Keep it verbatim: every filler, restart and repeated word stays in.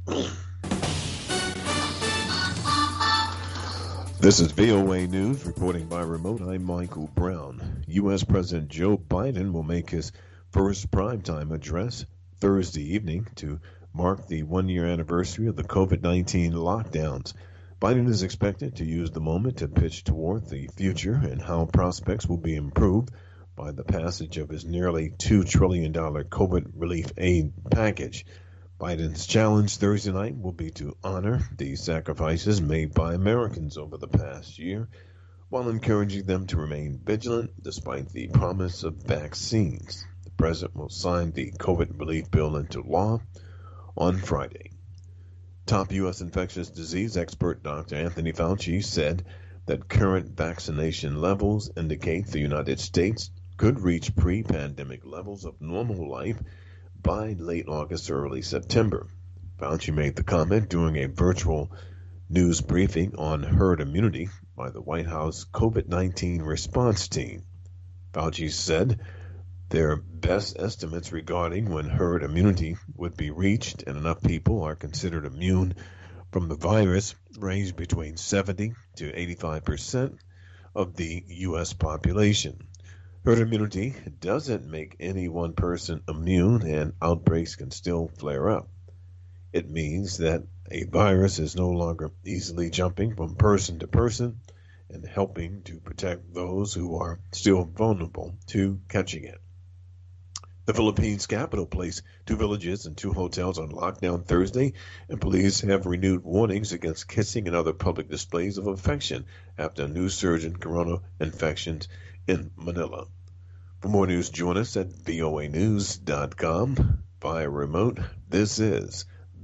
This is V O A News reporting by remote. I'm Michael Brown. U S. President Joe Biden will make his first primetime address Thursday evening to mark the one-year anniversary of the COVID nineteen lockdowns. Biden is expected to use the moment to pitch toward the future and how prospects will be improved by the passage of his nearly two trillion dollars COVID relief aid package. Biden's challenge Thursday night will be to honor the sacrifices made by Americans over the past year while encouraging them to remain vigilant despite the promise of vaccines. The president will sign the COVID relief bill into law on Friday. Top U S infectious disease expert Doctor Anthony Fauci said that current vaccination levels indicate the United States could reach pre-pandemic levels of normal life by late August or early September. Fauci made the comment during a virtual news briefing on herd immunity by the White House COVID nineteen response team. Fauci said their best estimates regarding when herd immunity would be reached and enough people are considered immune from the virus range between seventy to eighty-five percent of the U S population. Herd immunity doesn't make any one person immune, and outbreaks can still flare up. It means that a virus is no longer easily jumping from person to person and helping to protect those who are still vulnerable to catching it. The Philippines capital placed two villages and two hotels on lockdown Thursday, and police have renewed warnings against kissing and other public displays of affection after a new surge in corona infections in Manila. For more news, join us at V O A news dot com via remote. This is